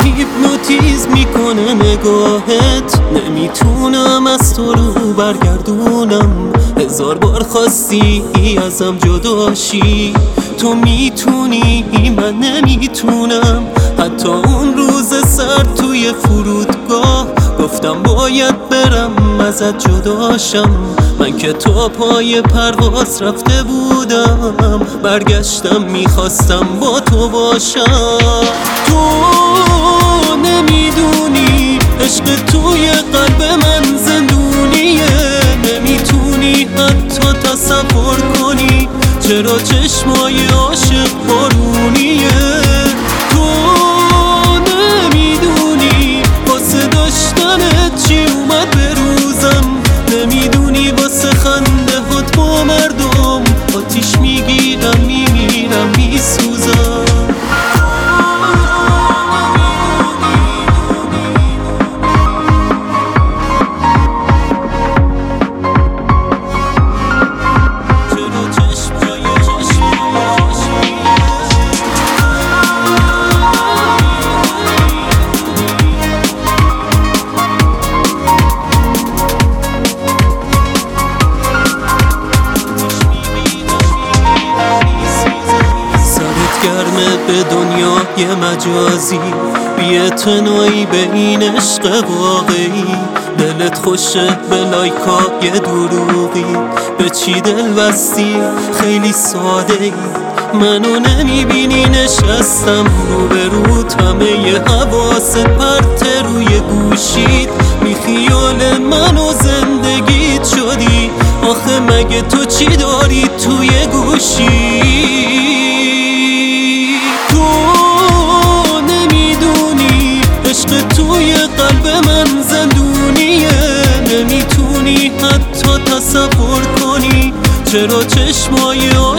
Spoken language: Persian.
هیپنوتیزم میکنه نگاهت، نمیتونم از تو رو برگردونم. هزار بار خواستی ازم جداشی، تو میتونی من نمیتونم. حتی اون روز سر توی فرودگاه گفتم باید برم ازت جداشم. من که تا پای پرواز رفته بودم، برگشتم میخواستم با تو باشم. تو نمیدونی عشق توی قلب من زندونیه، نمیتونی حتی تصور کنی چرا چشمای عاشق بارونیه. تو نمیدونی واسه داشتنت چی اومد به روزم، نمیدونی واسه خنده هات با مردم آتیش میگیرم میمیرم میسوزم. گرمه به دنیای مجازی، بی‌اعتنایی به این عشق واقعی. دلت خوشه به لایکای دروغی، به چی دل بستی خیلی ساده ای. منو نمیبینی نشستم روبروت، همه حواست پرت روی گوشید. بی خیال من و زندگیت شدی، آخه مگه تو چی داری توی گوشی؟ توی قلب من زندونیه، نمیتونی حتی تصور کنی چرا چشمای